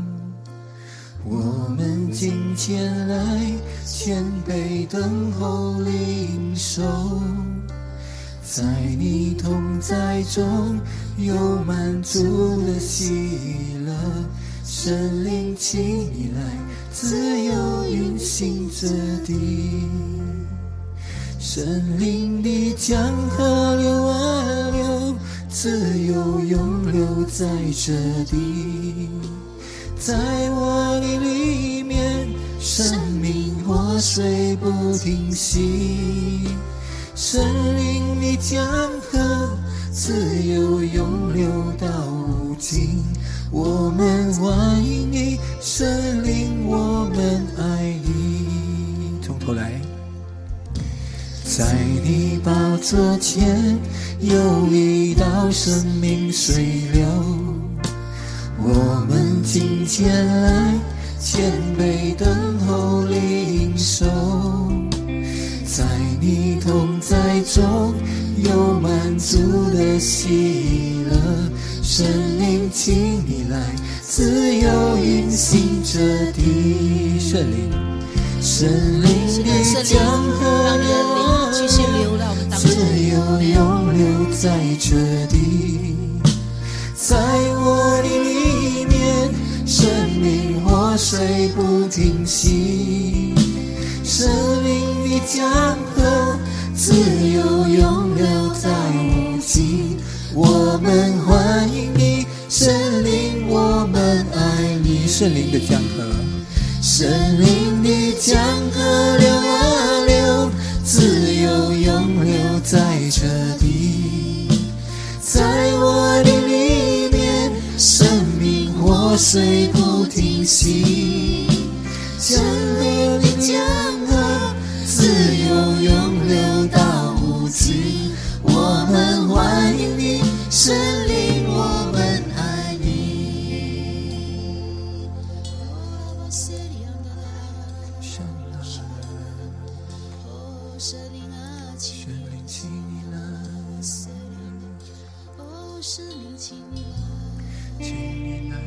我们今天来谦卑等候领受，在你同在中有满足的喜乐，神灵请你来自由运行这地，神灵的江河流啊流，自由涌流在这地，在我的里面生命活水不停息，神灵的江河自由涌流到无尽，我们欢迎你，神灵我们爱你。从头来，在你宝座前有一道生命水流，我们今天来谦卑等候领受，在你同在中有满足的喜乐，神灵请你来自由运行这地，圣灵神灵的江河流啊流，自由涌流在这地，在我的里面生命活水不停息，神灵的江河自由涌流在无尽，我们欢迎你，神灵我们爱你。圣灵的江河，神灵的江河流啊流，自由涌流在这地，在我的里面生命活水不停息，江河的江河自由涌流到无尽，我们欢迎你，神灵我们爱你。神灵啊，请你来，哦，神灵请你来，请你来。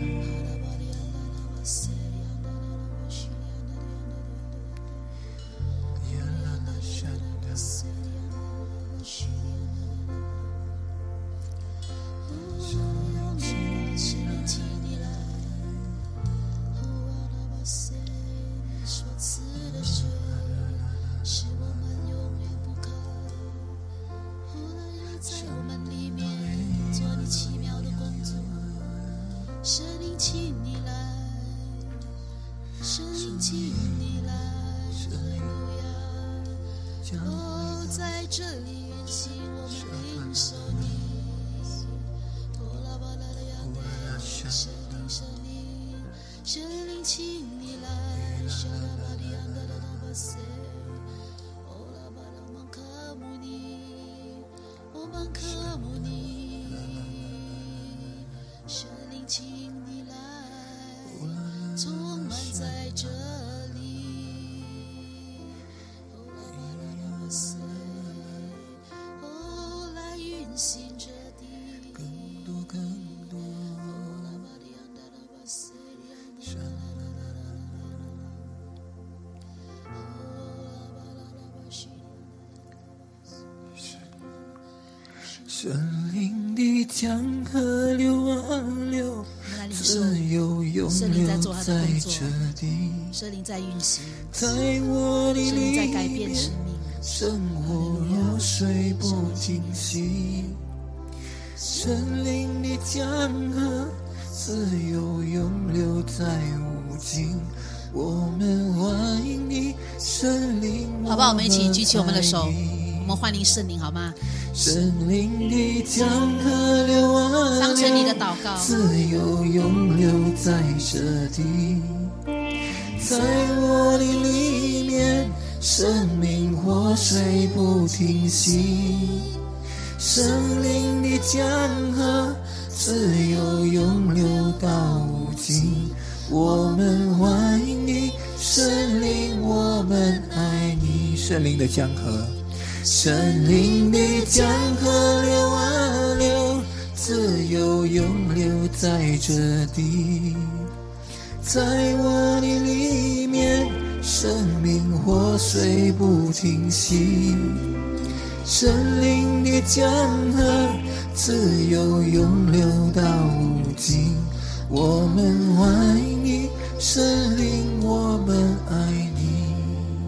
神灵的江河流啊流，自由涌流在这地， 圣灵在运行， 在我的圣灵在里改变面生命， 生活活水不停息，神灵的江河自由涌流在无尽，我们欢迎你，神灵好不好？我们一起举起我们的手，我们欢迎圣灵，好吗？ 神灵的江河流啊当成你的祷告， 自由涌流在这地，在我生命活水不停息，圣灵的江河自由涌流到无尽。我们欢迎你，圣灵，我们爱你。圣灵的江河，圣灵的江河流啊流，自由涌流在这地。在我的里面，生命活水不停息，圣灵的江河自由涌流到无尽。我们欢迎你，圣灵，我们爱你。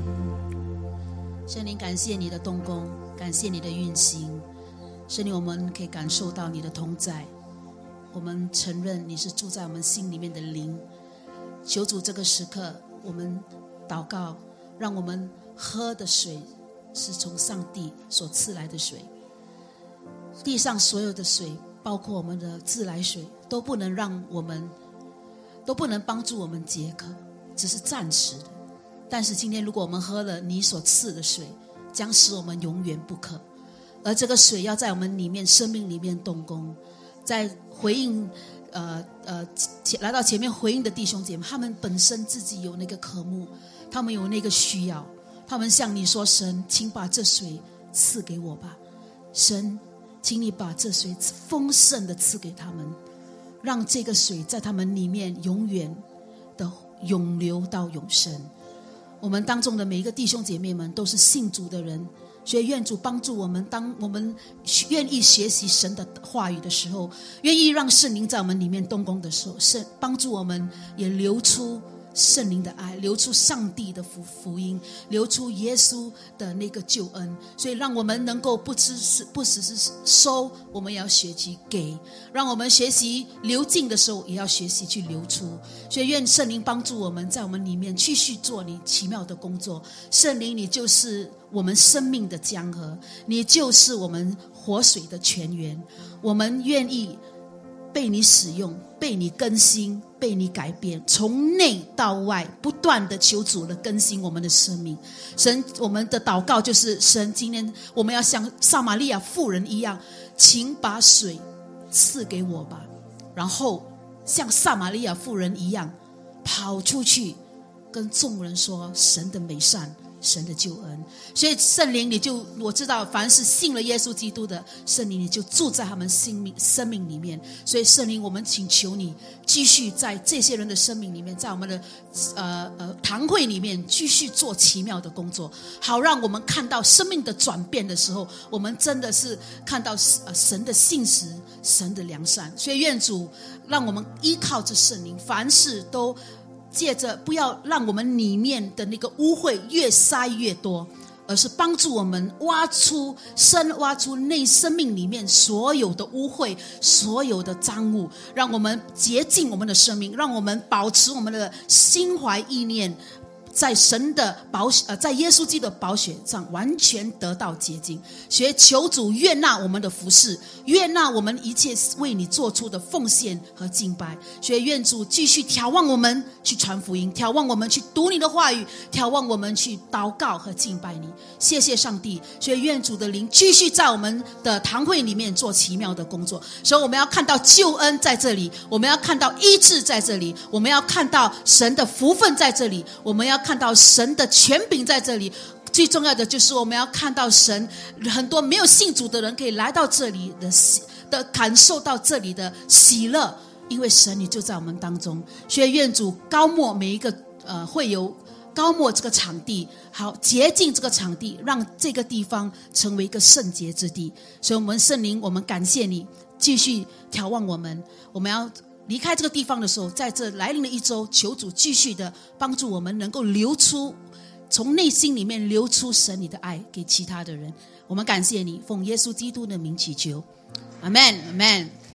圣灵，感谢你的动工，感谢你的运行。圣灵，我们可以感受到你的同在，我们承认你是住在我们心里面的灵。求主这个时刻，我们祷告，让我们喝的水是从上帝所赐来的水。地上所有的水，包括我们的自来水，都不能让我们都不能帮助我们解渴，只是暂时的。但是今天如果我们喝了你所赐的水，将使我们永远不渴。而这个水要在我们里面生命里面动工。在回应呃呃来到前面回应的弟兄姐妹，他们本身自己有那个渴慕，他们有那个需要，他们向你说，神，请把这水赐给我吧。神，请你把这水丰盛的赐给他们，让这个水在他们里面永远的涌流到永生。我们当中的每一个弟兄姐妹们都是信主的人，所以愿主帮助我们，当我们愿意学习神的话语的时候，愿意让圣灵在我们里面动工的时候，圣帮助我们也流出圣灵的爱，流出上帝的 福, 福音，流出耶稣的那个救恩。所以让我们能够不只是不只是收，我们也要学习给，让我们学习流进的时候也要学习去流出。所以愿圣灵帮助我们，在我们里面继续做你奇妙的工作。圣灵，你就是我们生命的江河，你就是我们活水的泉源。我们愿意被你使用，被你更新，被你改变，从内到外不断的求主的更新我们的生命。神，我们的祷告就是神，今天我们要像撒玛利亚妇人一样，请把水赐给我吧。然后像撒玛利亚妇人一样跑出去跟众人说神的美善，神的救恩。所以圣灵，你就我知道凡是信了耶稣基督的，圣灵你就住在他们生命生命里面。所以圣灵，我们请求你继续在这些人的生命里面，在我们的呃呃堂会里面继续做奇妙的工作，好让我们看到生命的转变的时候，我们真的是看到呃神的信实，神的良善。所以愿主让我们依靠着圣灵，凡事都借着不要让我们里面的那个污秽越塞越多，而是帮助我们挖出深挖出内生命里面所有的污秽，所有的脏物，让我们洁净我们的生命，让我们保持我们的心怀意念在神的宝呃，在耶稣基督的宝血上完全得到洁净。所以求主悦纳我们的服事，悦纳我们一切为你做出的奉献和敬拜。所以愿主继续眺望我们去传福音，眺望我们去读你的话语，眺望我们去祷告和敬拜你。谢谢上帝。所以愿主的灵继续在我们的堂会里面做奇妙的工作。所以我们要看到救恩在这里，我们要看到医治在这里，我们要看到神的福分在这里，我们要看到神的权柄在这里。最重要的就是我们要看到神，很多没有信主的人可以来到这里 的, 的感受到这里的喜乐，因为神你就在我们当中。所以愿主高抹每一个呃会有高抹这个场地，好洁净这个场地，让这个地方成为一个圣洁之地。所以我们圣灵，我们感谢你继续眺望我们。我们要离开这个地方的时候，在这来临的一周，求主继续的帮助我们能够流出，从内心里面流出神你的爱给其他的人。我们感谢你，奉耶稣基督的名祈求，阿们，阿们。